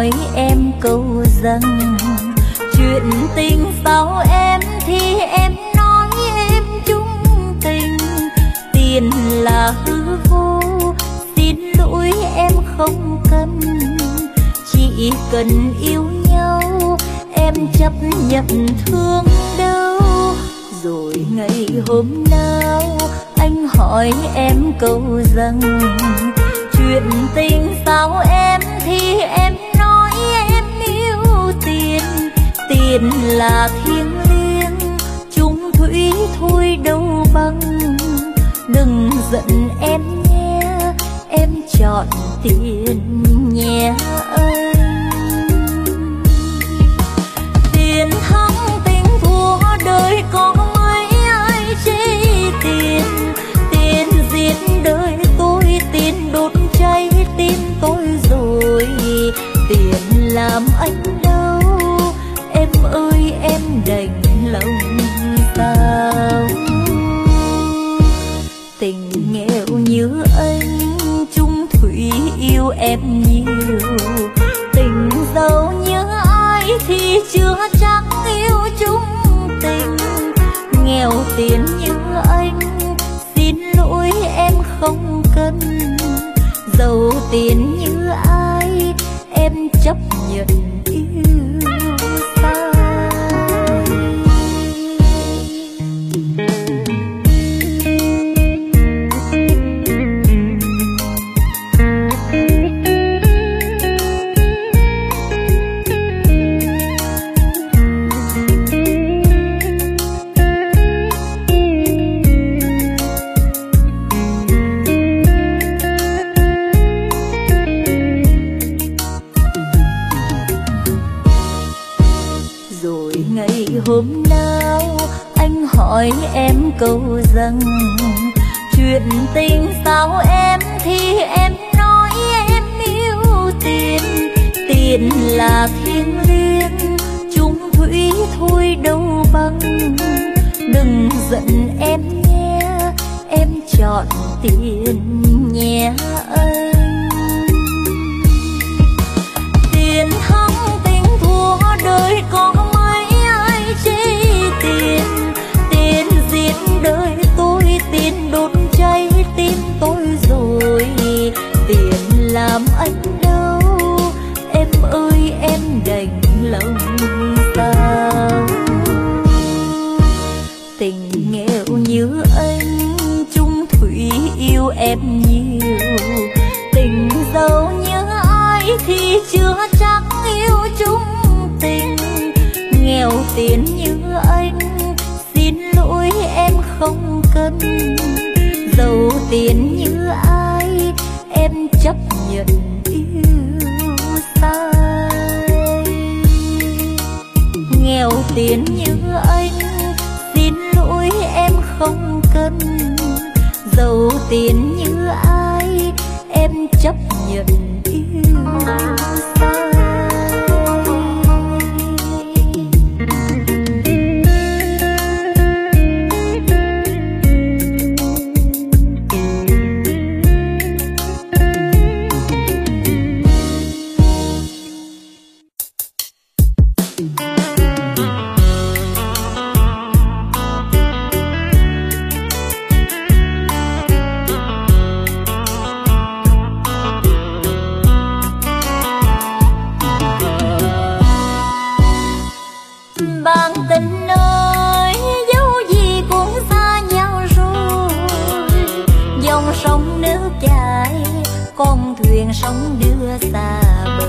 hỏi em câu rằng chuyện tình sao em thì em nói em chung tình. Tiền là hư vô, xin lỗi em không cần. Chỉ cần yêu nhau em chấp nhận thương đâu. Rồi ngày hôm nào anh hỏi em câu rằng chuyện tình sao em thì em nói em yêu tiền. Tiền là thiêng liêng, chung thủy thôi đâu bằng. Đừng giận em nhé, em chọn tiền nhé anh. Tiền thắng tình thua đời có mấy ai chê tiền. Tiền giết đời tôi, tiền đốt cháy tim tôi rồi. Tiền làm anh đau, em ơi em đành lòng sao. Tình nghèo như anh, chung thủy yêu em nhiều. Tình giàu như ai thì chưa chắc yêu chung tình. Nghèo tiền như anh, xin lỗi em không cần. Giàu tiền như ai, em chấp nhận yêu sai. Hôm nào anh hỏi em câu rằng chuyện tình sao em thì em nói em yêu tiền. Tiền là thiêng liêng, chung thủy thôi đâu bằng. Đừng giận em nhé, em chọn tiền nhé anh. Tiền thắng tình thua đời có tiền. Tiền giết đời tôi, tiền đốt cháy tim tôi rồi. Tiền làm anh đau, em ơi em đành lòng sao. Tình nghèo như anh, chung thủy yêu em nhiều. Tình giàu như ai thì chưa chắc yêu chung tình. Nghèo tiền như anh, xin lỗi em không cần. Giàu tiền như ai, em chấp nhận yêu sai. Nghèo tiền như anh, xin lỗi em không cần. Giàu tiền như ai, em chấp nhận yêu sai. Sóng đưa xa bờ.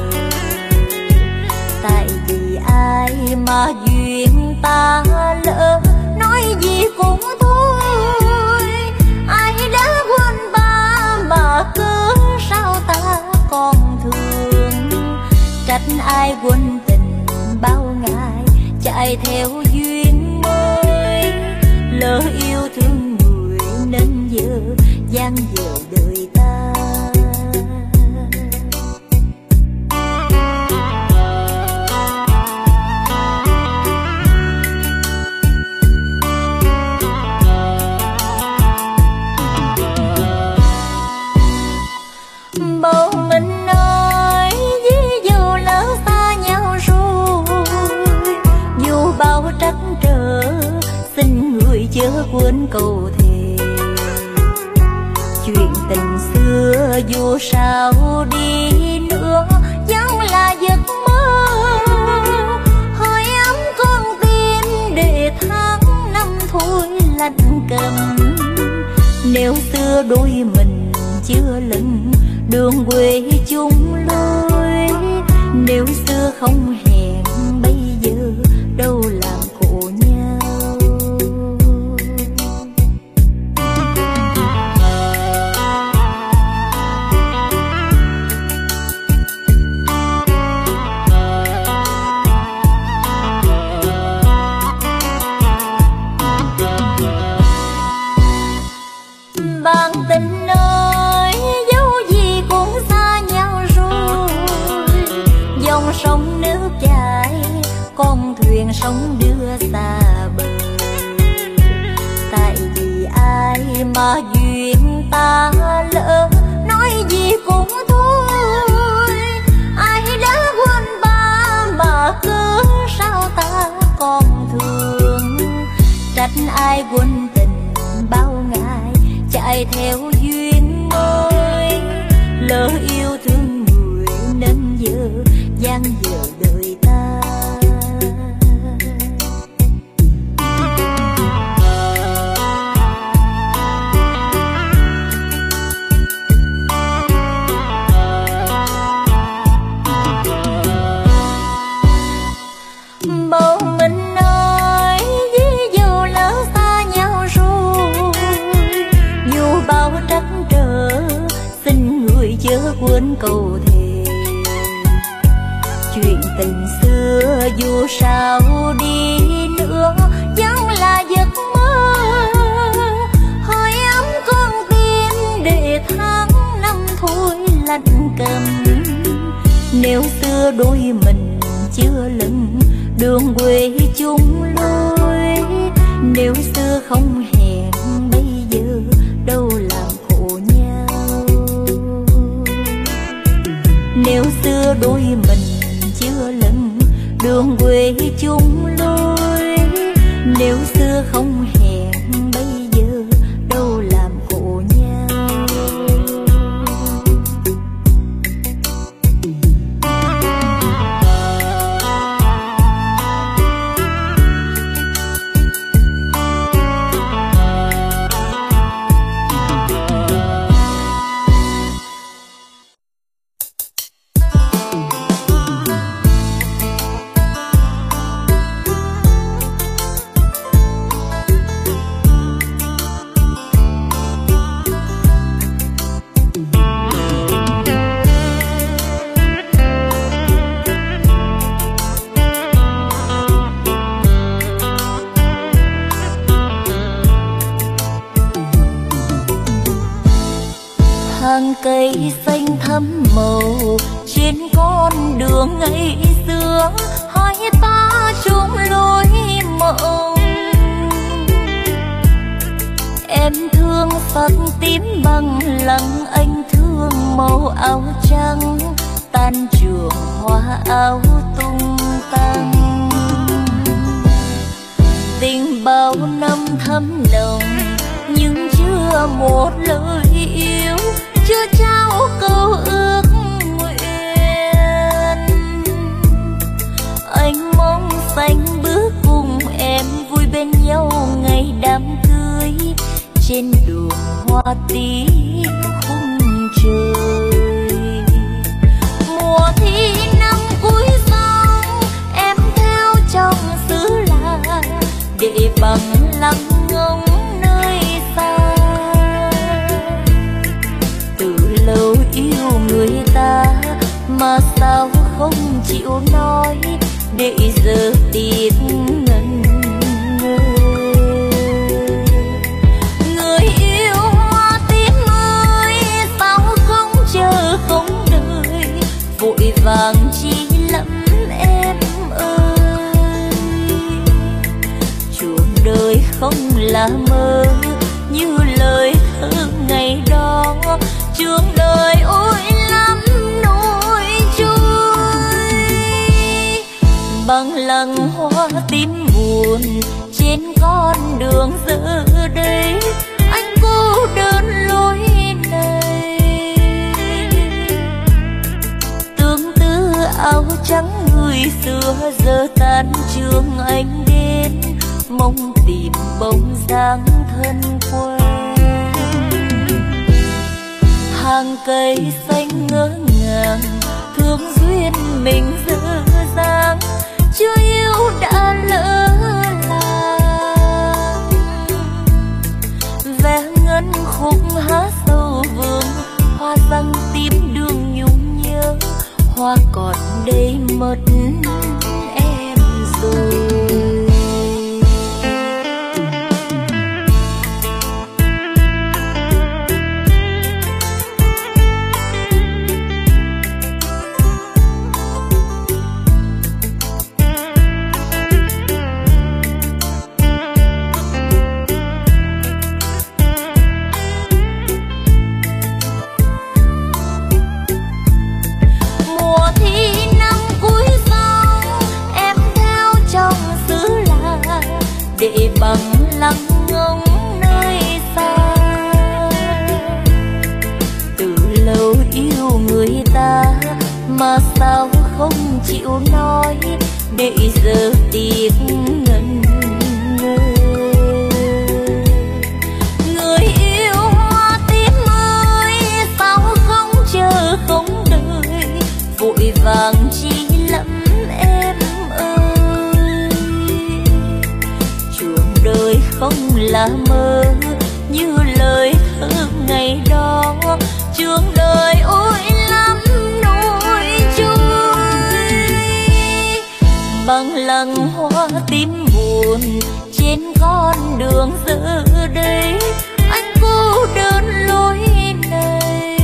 Tại vì ai mà duyên ta lỡ, nói gì cũng thôi. Ai đã quên ba mà cớ sao ta còn thương. Trách ai quên tình bao ngày chạy theo duyên mới. Lỡ yêu thương người nên giờ gian dở đời ta. Bầu mình ơi, ví dụ lỡ câu thề. Chuyện tình xưa dù sao đi nữa vẫn là giấc mơ, hơi ấm con tim để tháng năm thôi lạnh cầm. Nếu xưa đôi mình chưa lần đường quê chung lối, nếu xưa không hẹn bây giờ đâu làm khổ nhau. Bạn tình ơi, dẫu gì cũng xa nhau rồi, dòng sông nước chảy, con thuyền sóng đưa xa bờ. Tại vì ai mà duyên ta lỡ, nói gì cũng thôi. Ai đã quên ba mà cớ sao ta còn thương, trách ai quên tình bao ngày chạy theo duyên mới. Lỡ yêu thương người nên giờ dang dở đời ta. Bầu mình ơi, ví dụ lỡ xa nhau rồi, dù bao trắc trở xin người chớ quên câu thề. Chuyện tình xưa dù sao đi nữa vẫn là giấc mơ, hơi ấm con tim để tháng năm thôi lạnh cầm. Nếu xưa đôi mình chưa lần đường quê chung lối, nếu xưa không hẹn bây giờ đâu làm khổ nhau. Nếu xưa đôi mình chưa lần đường quê chung lối, nếu xưa không hẹn bây giờ đâu làm khổ nhau. Hàng cây xanh thắm màu trên con đường ngày xưa, hai ta chung lối mộng. Em thương phật tím bằng lăng, anh thương màu áo trắng, tan trường hoa áo tung tăng. Tình bao năm thắm nồng nhưng chưa một lời yêu, chưa trao câu ước nguyện. Anh mong xanh bước cùng em vui bên nhau ngày đám cưới, trên đường hoa tím khung trời. Mùa thi năm cuối xong em theo trong xứ lạ, để bằng lặng ngóng nơi xa. Từ lâu yêu người ta mà sao không chịu nói, để giờ tiếc ngần ngơ. Người yêu hoa tím ơi, sao không chờ không đợi, vội vàng chi lắm em ơi. Chuông đời không là mơ như lời thơ ngày đó, chuông đời ôi lắm nỗi trôi. Bằng lăng hoa tím buồn trên trên con đường giờ đây anh cô đơn lối này. Tương tư áo trắng người xưa giờ tan trường anh đến mong tìm bóng dáng thân quen. Hàng cây xanh ngỡ ngàng thương duyên mình dở dang, chưa yêu đã lỡ làng. Ve ngân khúc hát sâu vương, hoa răng tím đường nhung nhớ, hoa còn đây mất em rồi. Để bằng lặng ngóng nơi xa, từ lâu yêu người ta mà sao không chịu nói, để giờ tiếc ngần ngơ. Người yêu hoa tím ơi, sao không chờ không đợi, vội vàng chi lắm em ơi. Chuông đời không là mơ như lời thơ ngày đó, chuông đời ôi lắm nỗi trôi. Bằng lăng hoa tím buồn trên con đường giờ đây anh cô đơn lối này.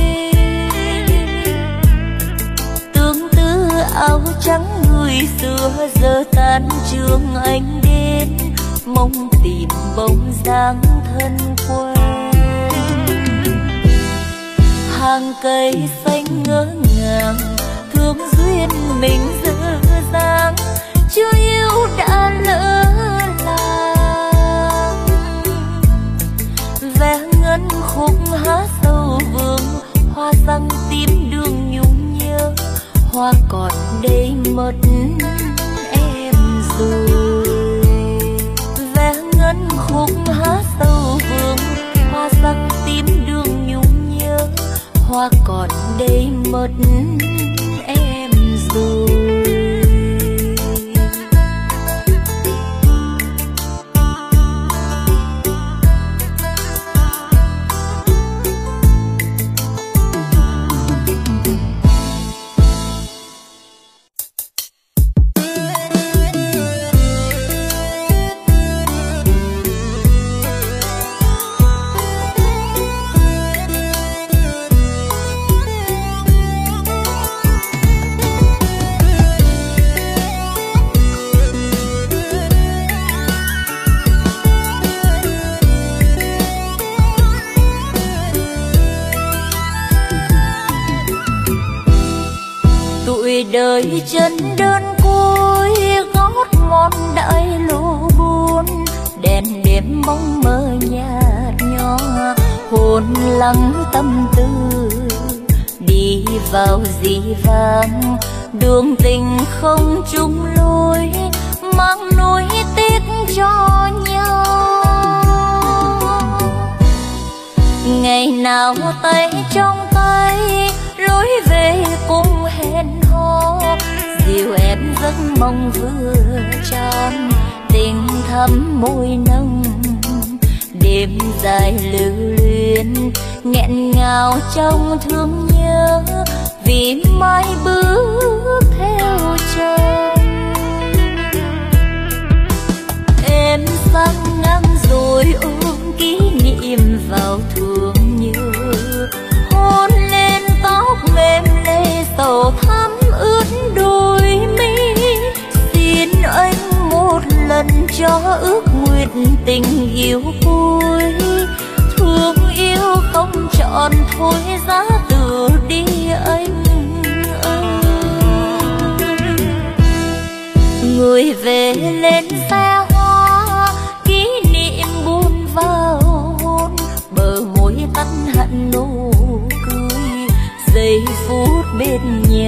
Tương tư áo trắng người xưa giờ tan trường anh đến mong tìm bóng dáng thân quen. Hàng cây xanh ngỡ ngàng thương duyên mình dở dang, chưa yêu đã lỡ làng. Ve ngân khúc hát sâu vương, hoa răng tím đường nhung nhớ, hoa còn đây mất em rồi. Ve ngân khúc hát sâu vương, hoa răng tím đường nhung nhớ, hoa còn đây mất em rồi. Đời chân đơn côi gót mòn đại lộ buồn, đèn đêm bóng mơ nhạt nhòa, hồn lắng tâm tư đi vào dĩ vãng. Đường tình không chung lối, mang nỗi tiếc cho nhau. Ngày nào tay trong tay lối về cùng hẹn hò, dìu em giấc mong vừa tròn, tình thắm môi nồng. Đêm dài lưu luyến nghẹn ngào trong thương nhớ, vì mai bước theo chồng. Em sang ngang rồi ôm kỷ niệm vào thương nhớ, hôn lên tóc mềm lê sầu thắm ướt đôi mi. Xin anh một lần cho ước nguyện tình yêu cuối, thương yêu không chọn thôi giá từ đi anh ơi. Người về lên xe hoa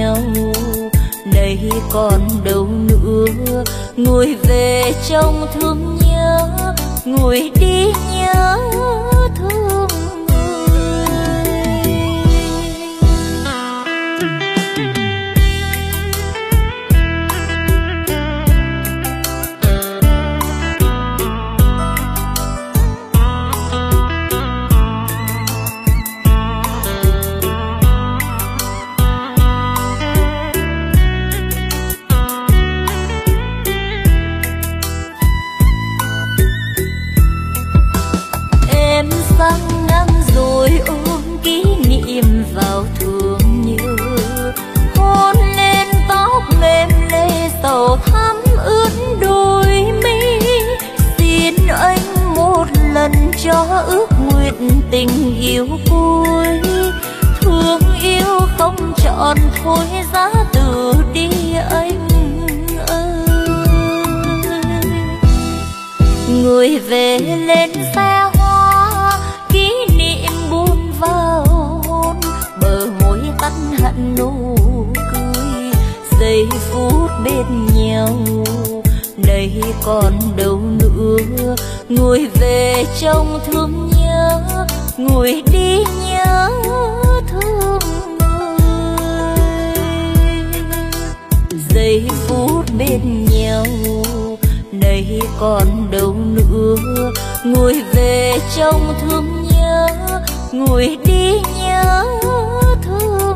nhau. Đây còn đâu nữa, người về trong thương nhớ, người đi nhớ thương vào thương nhớ. Hôn lên tóc mềm lê sầu thắm ướt đôi mi. Xin anh một lần cho ước nguyện tình yêu cuối. Thương yêu không chọn thôi giá từ đi anh ơi. Người về lên xe hoa, kỷ niệm buông vào tắt hẳn nụ cười. Giây phút bên nhau, đây còn đâu nữa, người về trong thương nhớ, người đi nhớ thương người. Giây phút bên nhau, đây còn đâu nữa, người về trong thương nhớ, người đi nhớ thương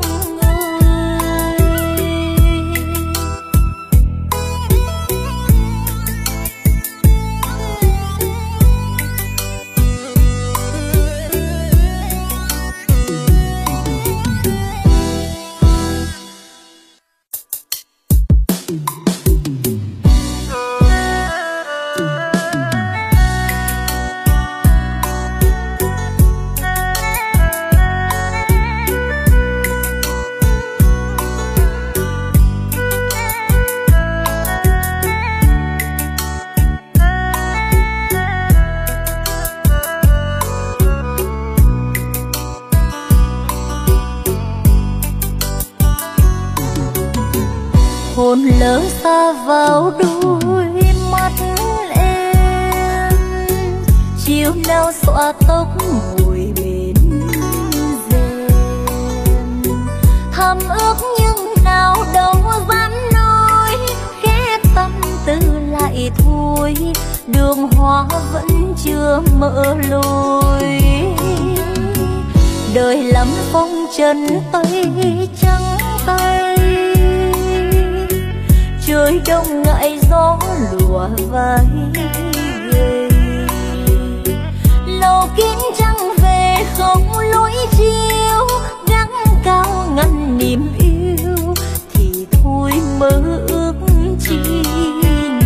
hồn lỡ xa vào đôi mắt em. Chiều nào xõa tóc ngồi bên rèm, thầm ước nhưng nào đâu dám nói. Khép tâm tư lại thôi, đường hoa vẫn chưa mở lối. Đời lắm phong trần tay trắng tay, trời đông ngại gió lùa vai ghê. Lầu kín trăng về không lối chiếu, gắng cao ngăn niềm yêu thì thôi mơ ước chi nhiều.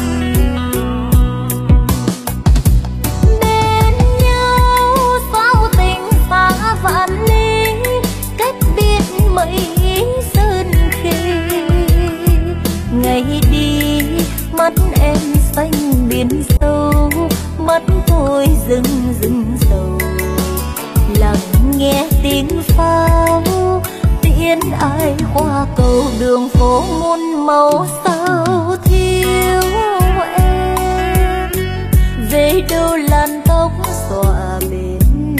Bên nhau sao tình xa vạn ly, cách biệt mấy sơn khê. Ngày đi mắt em xanh biển sâu, mắt tôi rừng rừng sầu. Lặng nghe tiếng pháo tiễn ai qua cầu, đường phố muôn màu sao thiếu em. Về đâu làn tóc xõa bên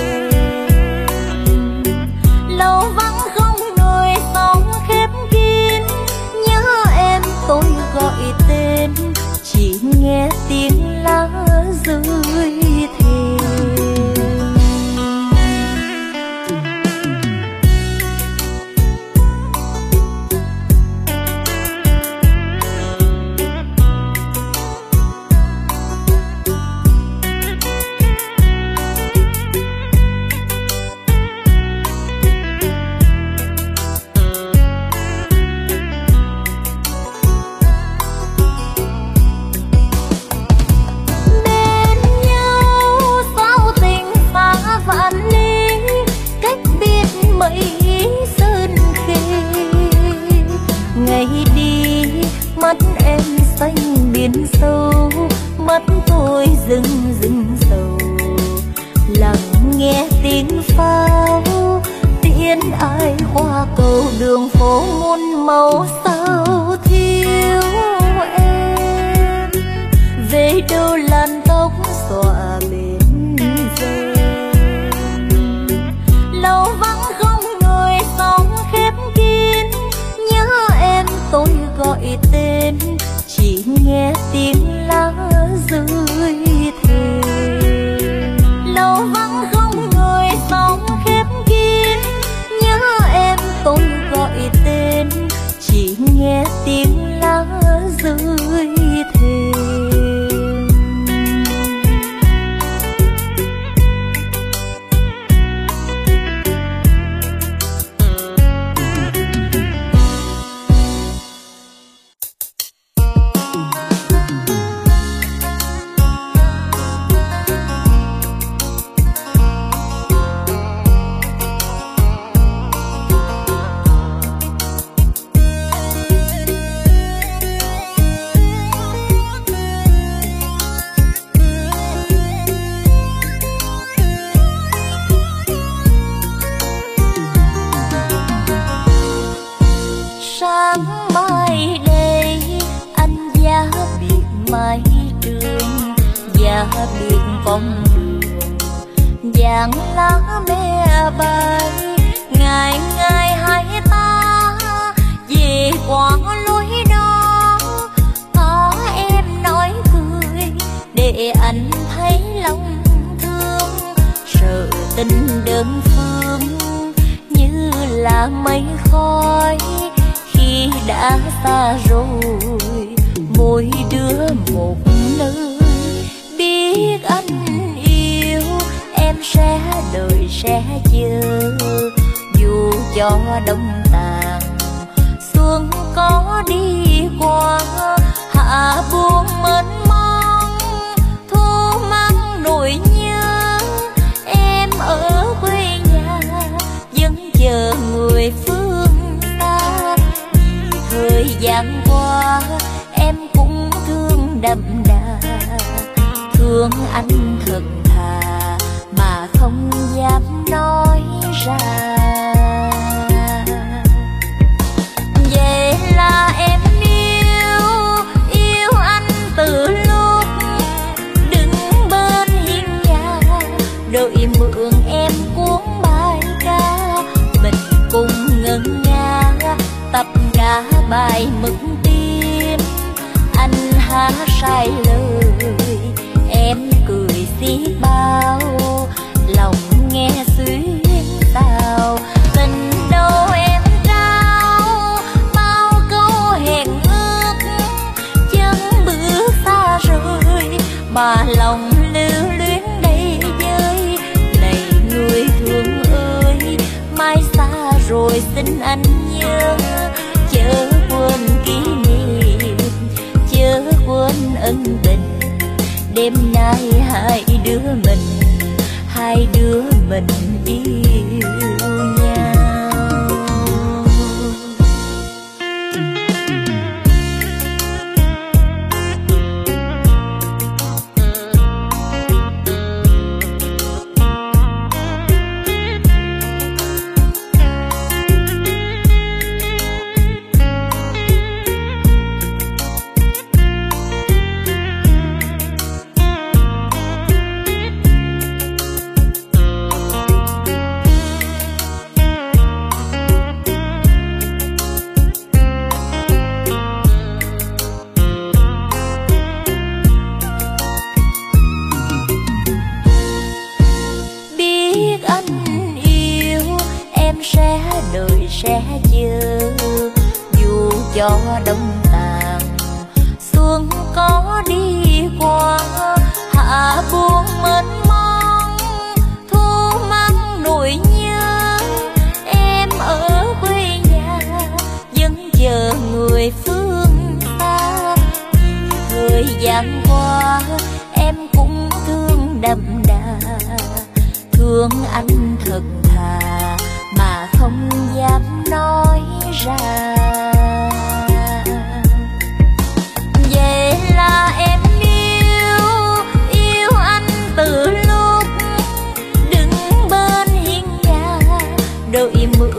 rèm, lâu vắng không người sóng khép kín. Nhớ em tôi gọi tên, chỉ nghe tiếng lá rơi thềm. Mắt em xanh biển sâu, mắt tôi rừng rừng sầu. Lặng nghe tiếng pháo tiễn duyên ai qua cầu đường phố muôn màu sao thiếu em, về đâu làn tóc xõa bên rèm. Lâu vắng không người sóng khép kín, nhớ em tôi gọi tên, chỉ nghe tiếng lá rơi thềm. Lâu vắng không người sóng khép kín, nhớ em tôi gọi tên, chỉ nghe tiếng lá rơi thềm. Sáng mai đây anh giá biệt mái trường, giá biệt con đường, vàng lá me bay. Ngày ngày hai ta về qua lối đó, có em nói cười để anh thấy lòng thương. Sợ tình đơn phương như là mây khói, khi đã xa rồi mỗi đứa một nơi. Biết anh yêu em sẽ đợi sẽ chờ, dù cho đông tàn xuân có đi qua. Hạ buông mênh mông thu mang nỗi nhớ, em ở quê nhà vẫn chờ người phương xa. Thời gian qua em cũng thương đậm đà, thương anh thật thà mà không dám nói ra. Vậy là em yêu anh từ lúc đứng bên hiên nhà, đợi mượn em cuốn bài ca. Mình cùng ngân nga tập cả bài mực tim, anh hát sai lời em cười xiết bao, lòng nghe xuyên tao. Tình đâu em trao bao câu hẹn ước, chân bước xa rời mà lòng lưu luyến đây với. Này người thương ơi, mai xa rồi xin anh nhớ, chớ quên kỷ niệm, chớ quên ân tình. Đêm nay hai đứa mình yêu nhau. Sẽ chờ dù cho đông tàn xuân có đi qua. Hạ buông mênh mông thu mang nỗi nhớ, em ở quê nhà vẫn chờ người phương xa. Thời gian qua em cũng thương đậm đà, thương anh thật thà mà không dám nói ra. Vậy là em yêu anh từ lúc đứng bên hiên nhà, đợi mưa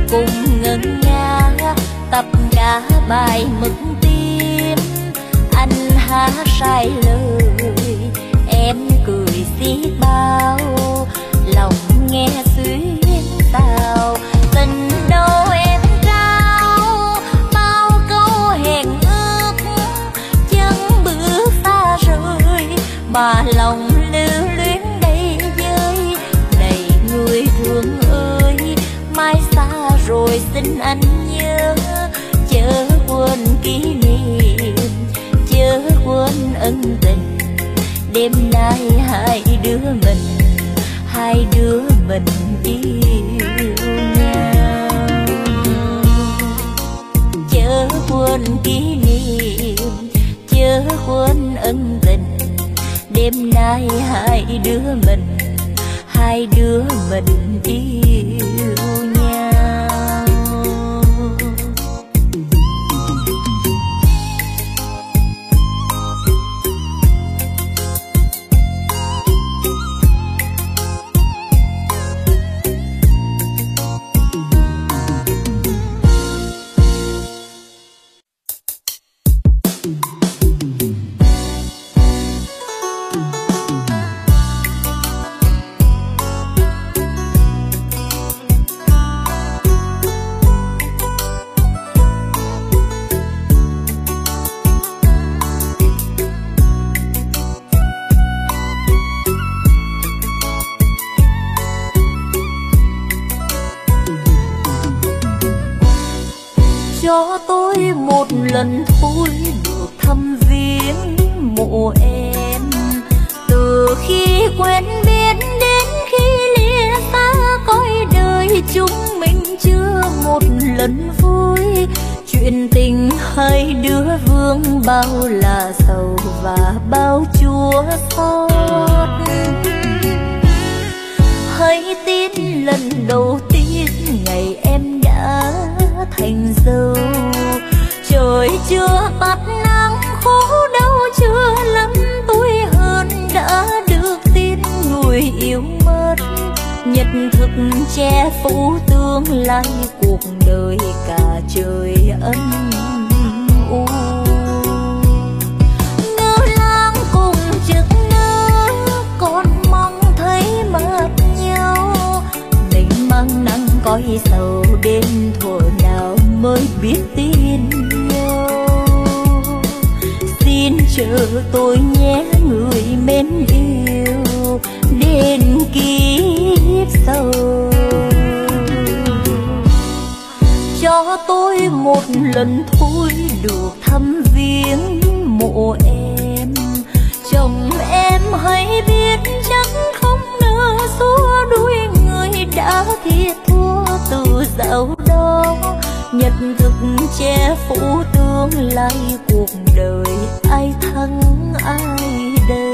cùng ngân nga tập cả bài mực tim. Anh há sai lời em cười xiết bao, lòng nghe xuyên tao tình đâu em trao bao câu hẹn ước chân bước xa rời, mà lòng lưu luyến đây với này người thương ơi. Mai xa rồi xin anh nhớ, chớ quên kỷ niệm, chớ quên ân tình. Đêm nay hai đứa mình yêu nhau. Chớ quên kỷ niệm, chớ quên ân tình. Đêm nay hai đứa mình yêu nhau. Cho tôi một lần thôi được thăm viếng mộ em, từ khi quen biết đến khi lìa xa cõi đời chúng mình chưa một lần vui. Chuyện tình hai đứa vương bao là sầu và bao chua xót. Hãy tin lần đầu tiên ngày em đã thành dâu, trời chưa tắt nắng khổ đau chưa lắm tuổi hơn đã được tin người yêu mất. Nhật thực che phủ tương lai cuộc đời cả trời ân u. Ngỡ lang cùng chực nơ còn mong thấy mặt nhau, mình mang nắng cõi sầu đến thuở nào mới biết tin nhau. Xin chờ tôi nhé người mến yêu đến kiếp sau. Cho tôi một lần thôi được thăm viếng mộ em, chồng em hãy biết chắc không nỡ xua đuổi người đã thiệt thua từ dạo đó. Nhật thực che phủ tương lai cuộc đời ai thắng ai đây.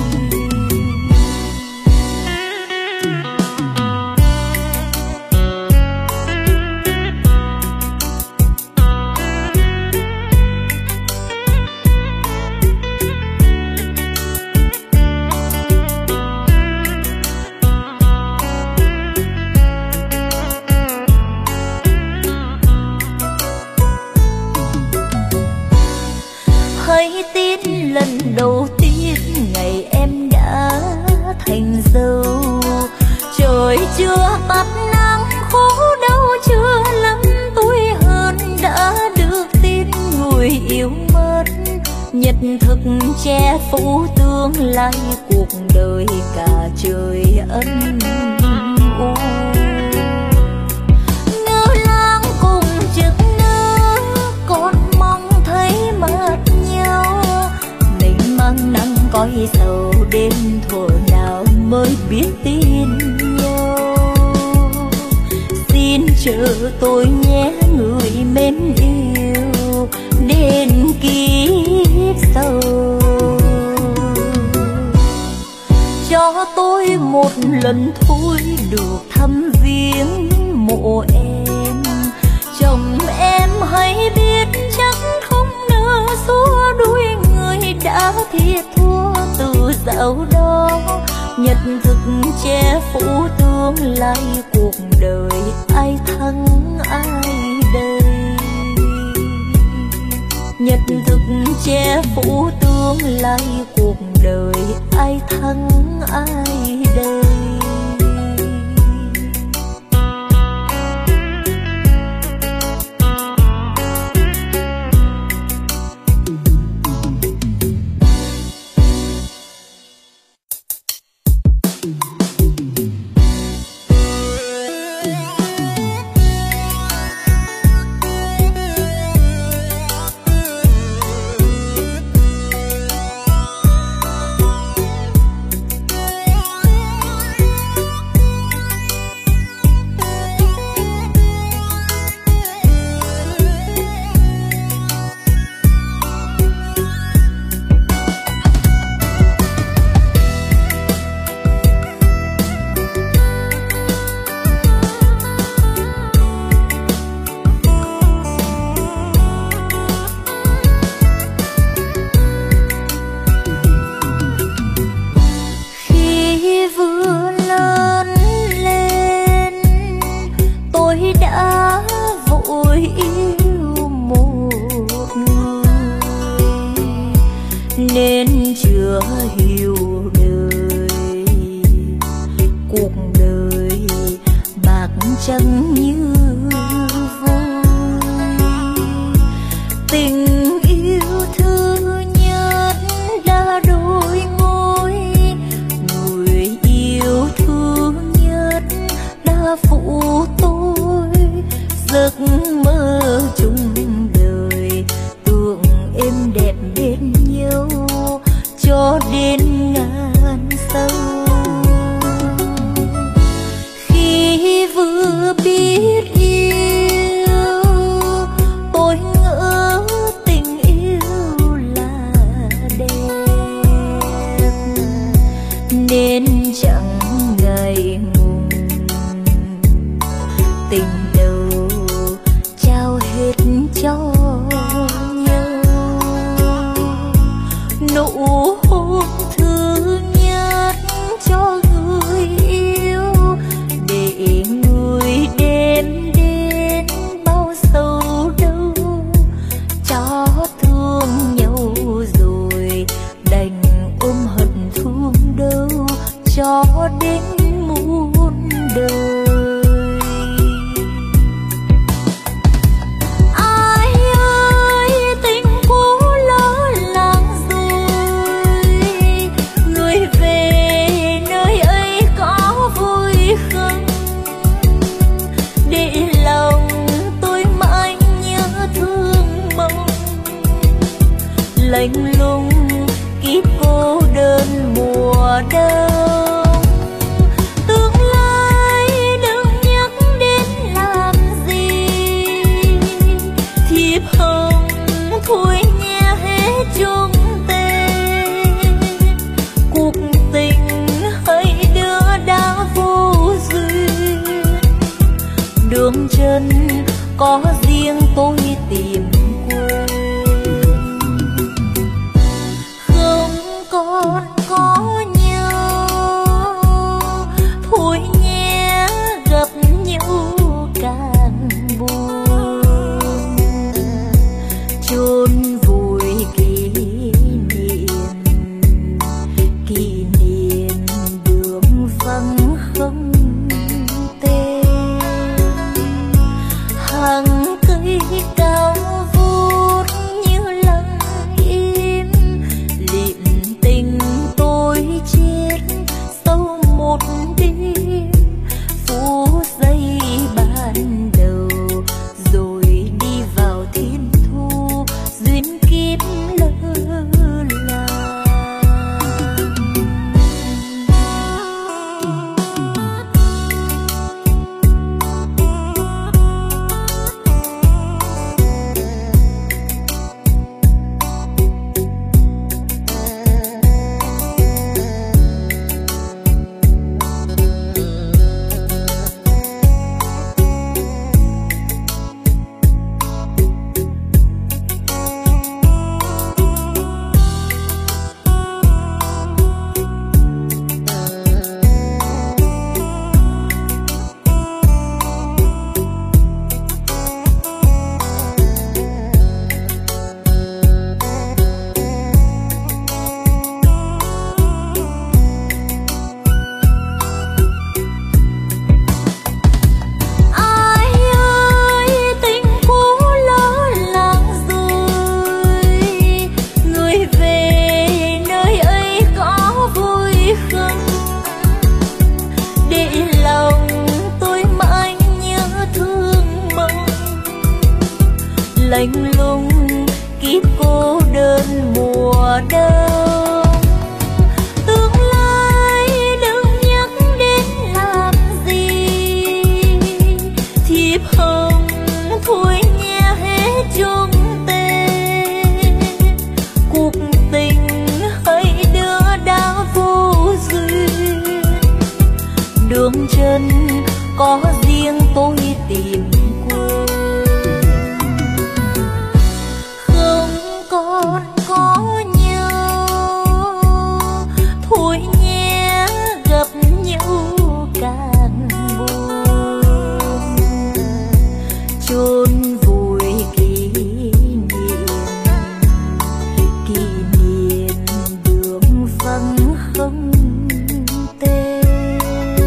Hãy tin lần đầu tiên ngày em đã thành dâu, trời chưa tắt nắng khổ đau chưa lắm tuổi hơn đã được tin người yêu mất. Nhật thực che phủ tương lai cuộc đời cả trời ân u. Ngỡ lang cùng chực nơ còn mong thấy mặt nhau, mình mang nắng cõi sầu đến thuở nào mới biết tin nhau. Xin chờ tôi nhé người mến yêu đến kiếp sau. Cho tôi một lần thôi được thăm viếng mộ em, chồng em hãy biết chắc không nỡ xua đuổi người đã thiệt thua từ dạo đó. Nhật thực che phủ tương lai cuộc đời ai thắng che phủ tương lai cuộc đời, ai thắng ai đây. Nên chưa hiểu đời, cuộc đời bạc trắng như vôi. Tình yêu thứ nhất đã đôi ngôi, người yêu thứ nhất đã phụ tôi. Giấc mơ chung đời tưởng êm đẹp bên nhau cho đến ngàn sau. Khi vừa biết yêu tôi ngỡ tình yêu là đẹp, nên chẳng ngại ngùng tình đầu trao hết cho nhau. Nụ hôn thứ nhất cho người yêu, để người đem đến bao sầu đau. Cho thương nhau rồi đành ôm hận thương đâu cho đến muôn đời. Lạnh lùng kiếp cô đơn mùa đông, tương lai đừng nhắc đến làm gì. Thiệp hồng thôi nhé hết chung tên, cuộc tình hai đứa đã vô duyên. Đường chân có riêng tôi tìm quên, còn có nhau thôi nhé gặp nhau càng buồn. Chôn vùi kỷ niệm đường vắng không tên. Hàng cây cao vút như lặng im, lịm tình tôi chết sau một đêm. Phút giây ban đầu rồi đi vào thiên thu, duyên kiếp lỡ làng. lạnh lùng kiếp cô đơn mùa đông. Tương lai đừng nhắc đến làm gì, thiệp hồng thôi nhé hết chung tên. Cuộc tình hãy đưa đã vô duyên, đường chân có riêng tôi tìm quên. Không còn có nhau thôi nhé, gặp nhau càng buồn. Chôn vùi kỷ niệm đường vắng không tên.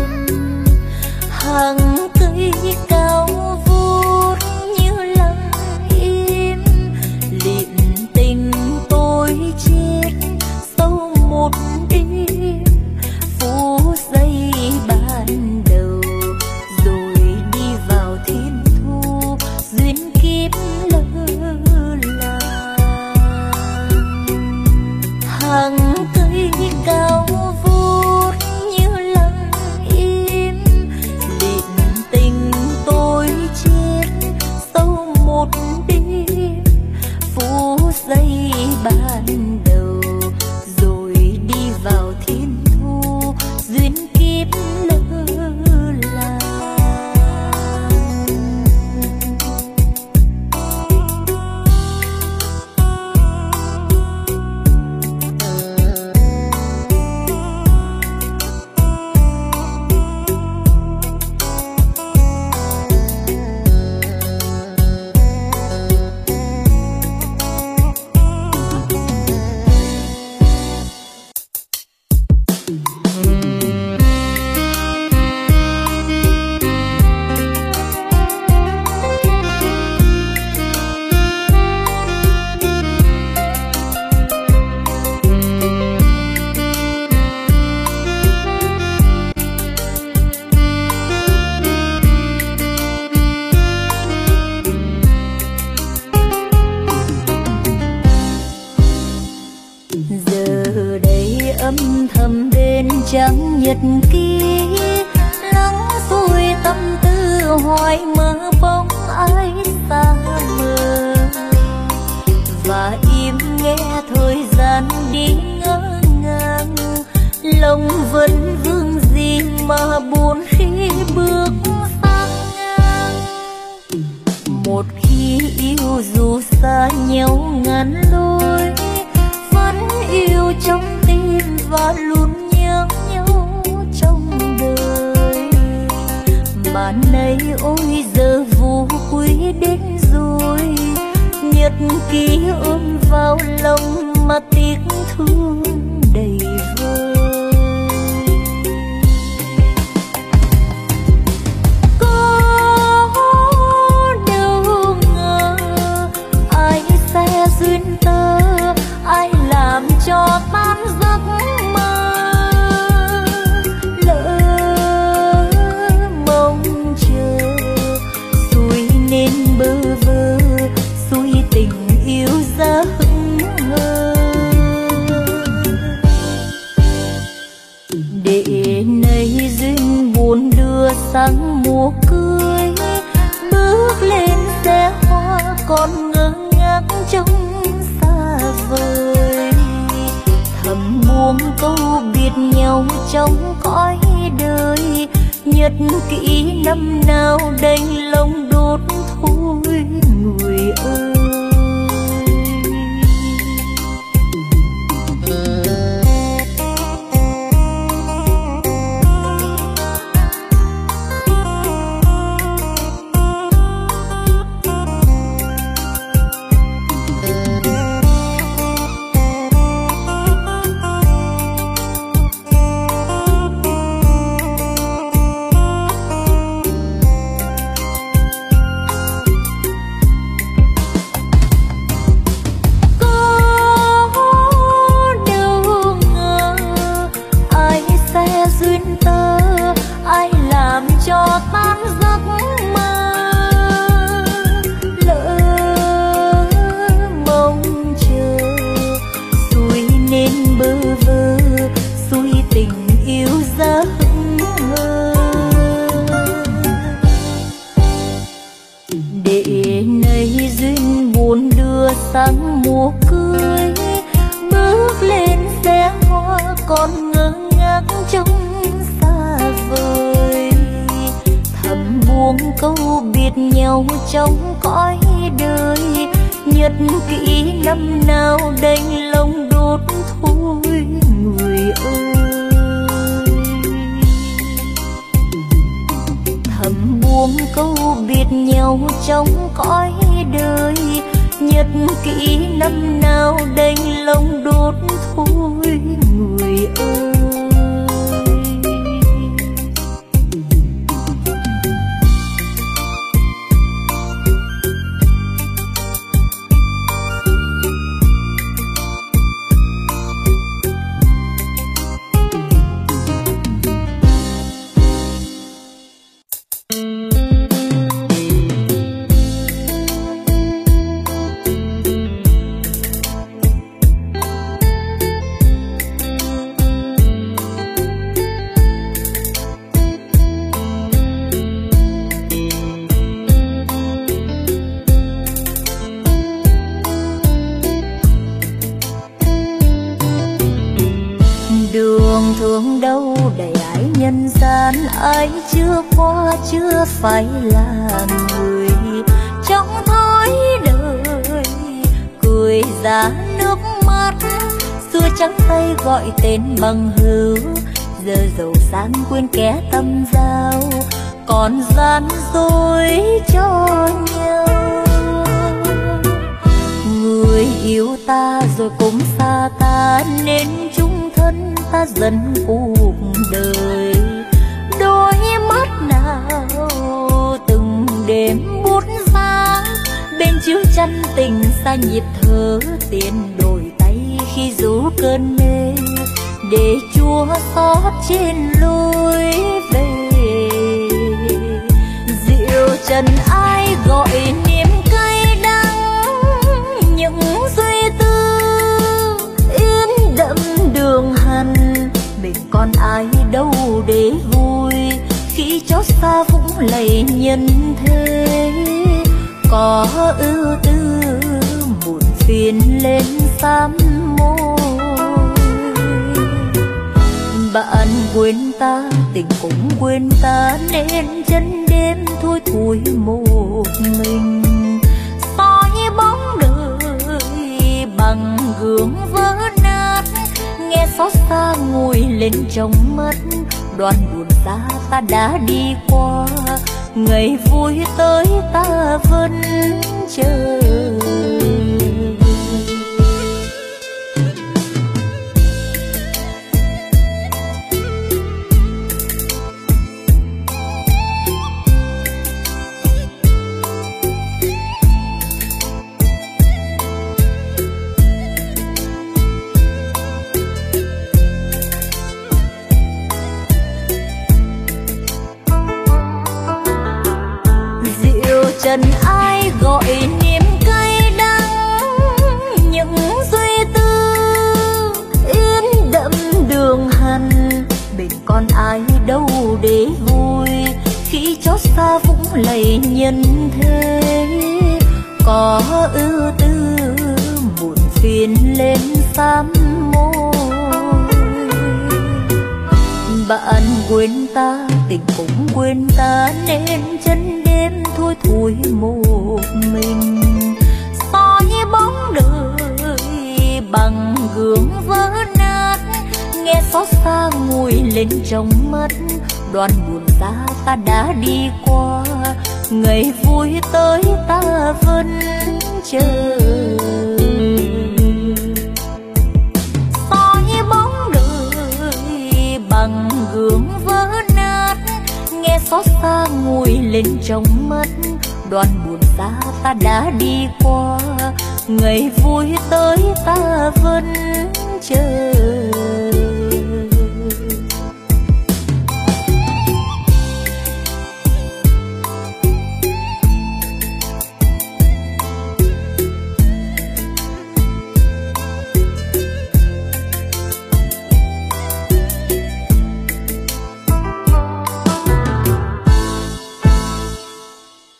Hàng cây cao vút như lặng im, lịm tình tôi chết sau một đêm. Phút giây ban đầu rồi đi vào thiên thu, duyên kiếp lỡ làng. Hàng cây cao vút như lặng im, lịm tình tôi chết sau một đêm. Phút giây ban đầu rồi đi vào thiên thu, duyên kiếp lỡ làng. Giờ đây âm thầm bên trang nhật ký, lắng xuôi tâm tư hoài mơ bóng ai xa mờ. Và im nghe thời gian đi ngỡ ngàng, lòng vẫn vương gì mà buồn khi bước sang ngang. Một khi yêu dù xa nhau ngàn lối, vẫn yêu trong tim và luôn nhớ nhau trong đời. Mà nay ôi giờ vô quý đến rồi, nhật ký ôm vào lòng mà tiếc thương đầy vơi. Có đâu ngờ ai sẽ duyên tơ, ai làm cho tan giấc mơ. Lỡ mong chờ xuôi nên bơ vơ, xuôi tình yêu ra hững hờ. Để nay duyên buồn đưa sang mùa cưới, bước lên xe hoa còn ngơ ngác trong xa vời. Thầm buông câu biệt nhau trong cõi đời, nhật ký năm nào đành lòng đốt thôi người ơi. để nay duyên buồn đưa sang mùa cưới, bước lên xe hoa còn ngơ ngác trong xa vời, thầm buông câu biệt nhau trong cõi đời, nhật kỹ năm nào đành lòng đốt thôi người ơi. Thầm buông câu biệt nhau trong cõi đời, nhật kỹ năm nào đành lòng đốt thôi người ơi. Đường thương đâu đầy ải nhân gian, ai chưa qua chưa phải là người trong thói đời, cười ra nước mắt xưa trắng tay gọi tên bằng hữu, giờ giàu sang quên kẻ tâm giao, còn gian dối cho nhau. Người yêu ta rồi cũng xa ta nên chung thân ta dần cuộc đời, đôi mắt nào từng đêm bút giá bên chiếu chăn tình xa nhịp thở, tiền đổi tay khi rủ cơn mê để Chúa xót trên lối về. Rượu trần ai gọi niềm cay đắng, những suy tư yên đậm đường hằn, mình còn ai đâu để vui khi chót xa vũng lầy nhân thế. Có ưu tư muộn phiền lên sám môi, bạn quên ta tình cũng quên ta nên chân đêm thui thủi một mình, soi bóng đời bằng gương vỡ nát, nghe xót xa ngồi lên trong mắt, đoạn buồn xa ta đã đi qua, ngày vui tới ta vẫn chờ. Trần ai gọi niềm cay đắng, những suy tư yên đậm đường hằn, mình còn ai đâu để vui khi chót xa vũng lầy nhân thế. Có ưu tư muộn phiền lên sám môi, bạn quên ta tình cũng quên ta nên chân đêm thui thủi một mình, soi bóng đời bằng gương vỡ nát, nghe xót xa ngồi lên trong mắt, đoạn buồn xa ta đã đi qua, ngày vui tới ta vẫn chờ. Soi bóng đời bằng gương vỡ nát, nghe xót xa ngồi lên trong mắt, đoạn buồn xa ta đã đi qua, ngày vui tới ta vẫn chờ.